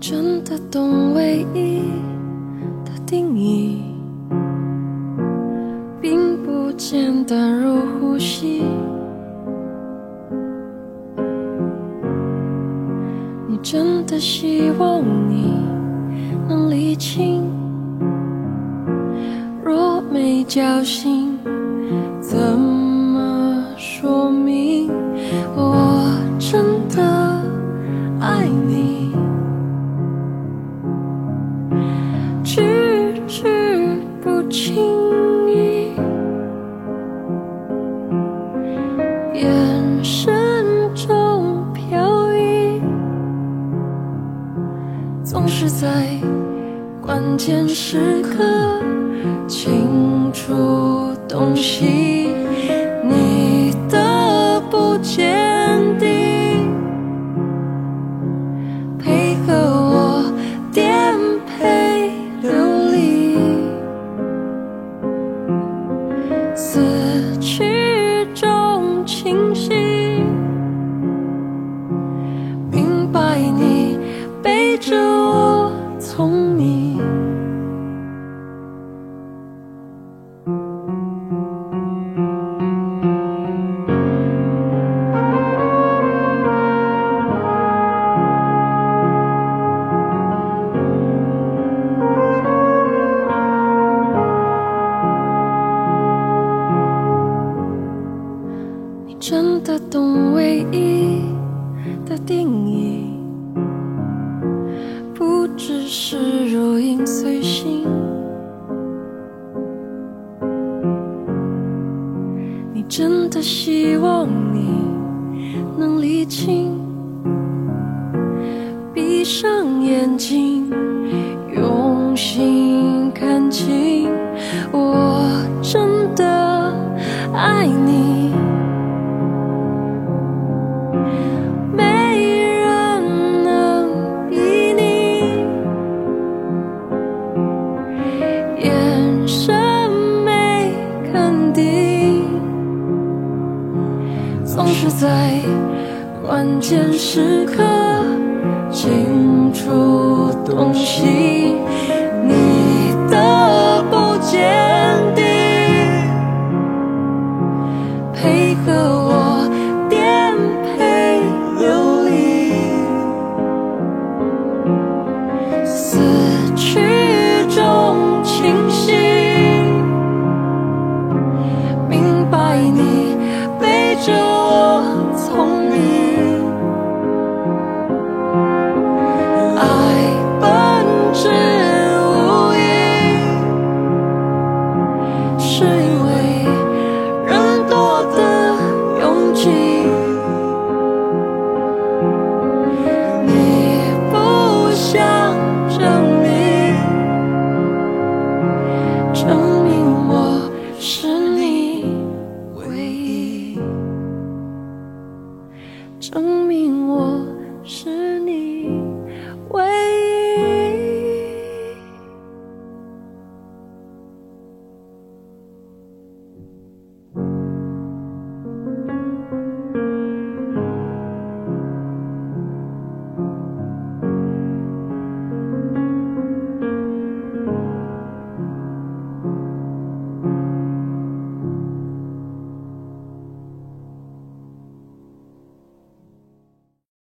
真的懂唯一的定义，并不简单如呼吸。你真的希望你能理清，若没交心，怎么说明我真的爱你？句句不经意，眼神中飘逸，总是在关键时刻清楚洞悉你的不坚定，配合我颠沛流离，死去中清晰，明白你背着我从你。你真的懂唯一的定义，不只是如影随形。你真的希望你能理清，闭上眼睛，用心看清，我真的爱你。没人能比你，眼神没肯定，总是在关键时刻清楚洞悉你的不坚定，配合我颠沛流离，死去中清晰，明白你背着我从你。爱本质无意，是因为人多的拥挤，你不想证明我是你唯一，证明我是你